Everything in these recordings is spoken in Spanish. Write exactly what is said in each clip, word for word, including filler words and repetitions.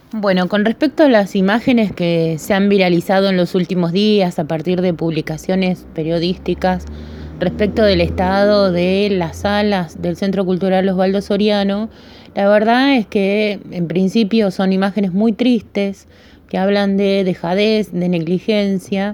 Bueno, con respecto a las imágenes que se han viralizado en los últimos días a partir de publicaciones periodísticas respecto del estado de las salas del Centro Cultural Osvaldo Soriano, la verdad es que en principio son imágenes muy tristes que hablan de dejadez, de negligencia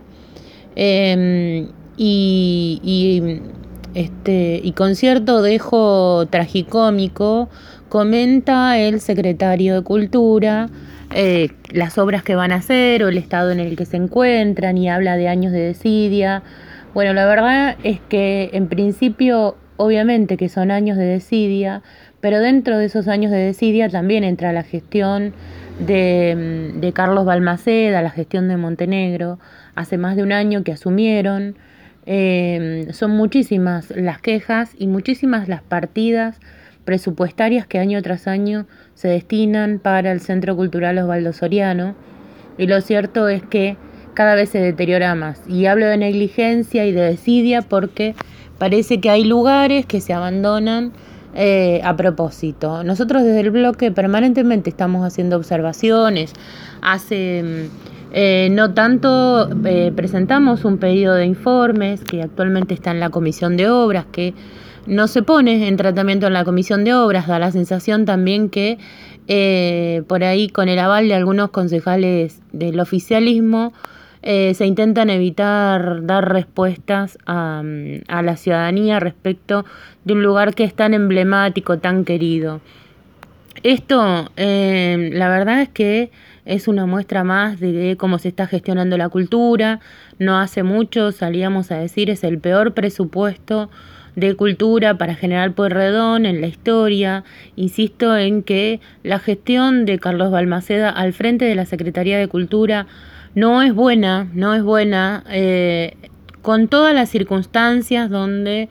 eh, y, y, este, y con cierto dejo tragicómico comenta el secretario de Cultura eh, las obras que van a hacer o el estado en el que se encuentran y habla de años de desidia. Bueno, la verdad es que en principio obviamente que son años de desidia, pero dentro de esos años de desidia también entra la gestión de, de Carlos Balmaceda, la gestión de Montenegro, hace más de un año que asumieron. Eh, son muchísimas las quejas y muchísimas las partidas presupuestarias que año tras año se destinan para el Centro Cultural Osvaldo Soriano, y lo cierto es que cada vez se deteriora más. Y hablo de negligencia y de desidia porque parece que hay lugares que se abandonan eh, a propósito. Nosotros desde el bloque permanentemente estamos haciendo observaciones. Hace eh, no tanto eh, presentamos un pedido de informes que actualmente está en la Comisión de Obras, que no se pone en tratamiento en la Comisión de Obras. Da la sensación también que eh, por ahí, con el aval de algunos concejales del oficialismo, eh, se intentan evitar dar respuestas a, a la ciudadanía respecto de un lugar que es tan emblemático, tan querido. Esto, eh, la verdad es que es una muestra más de cómo se está gestionando la cultura. No hace mucho salíamos a decir es el peor presupuesto de cultura para General Pueyrredón en la historia. Insisto en que la gestión de Carlos Balmaceda al frente de la Secretaría de Cultura no es buena, no es buena, eh, con todas las circunstancias donde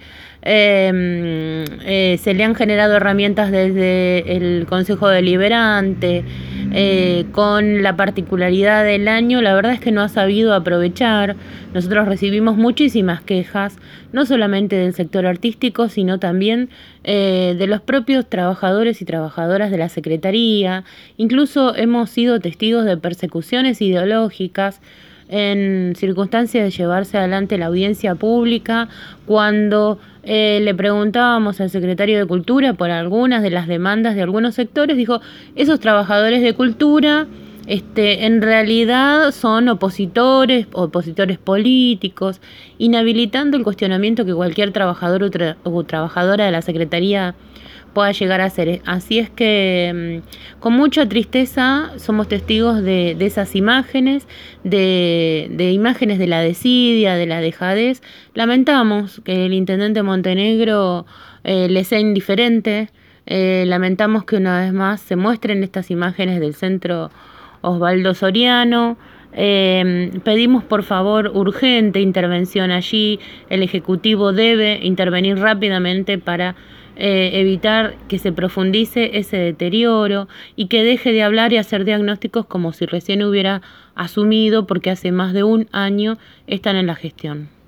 eh, eh, se le han generado herramientas desde el Consejo Deliberante, eh, con la particularidad del año, la verdad es que no ha sabido aprovechar. Nosotros recibimos muchísimas quejas, no solamente del sector artístico, sino también eh, de los propios trabajadores y trabajadoras de la Secretaría. Incluso hemos sido testigos de persecuciones ideológicas en circunstancias de llevarse adelante la audiencia pública, cuando eh, le preguntábamos al secretario de Cultura por algunas de las demandas de algunos sectores, dijo, esos trabajadores de cultura este, en realidad son opositores, opositores políticos, inhabilitando el cuestionamiento que cualquier trabajador o, tra- o trabajadora de la Secretaría pueda llegar a ser. Así es que con mucha tristeza somos testigos de, de esas imágenes, de, de imágenes de la desidia, de la dejadez. Lamentamos que el intendente Montenegro eh, le sea indiferente. Eh, lamentamos que una vez más se muestren estas imágenes del Centro Osvaldo Soriano. Eh, pedimos por favor urgente intervención allí. El Ejecutivo debe intervenir rápidamente para Eh, evitar que se profundice ese deterioro y que deje de hablar y hacer diagnósticos como si recién hubiera asumido, porque hace más de un año están en la gestión.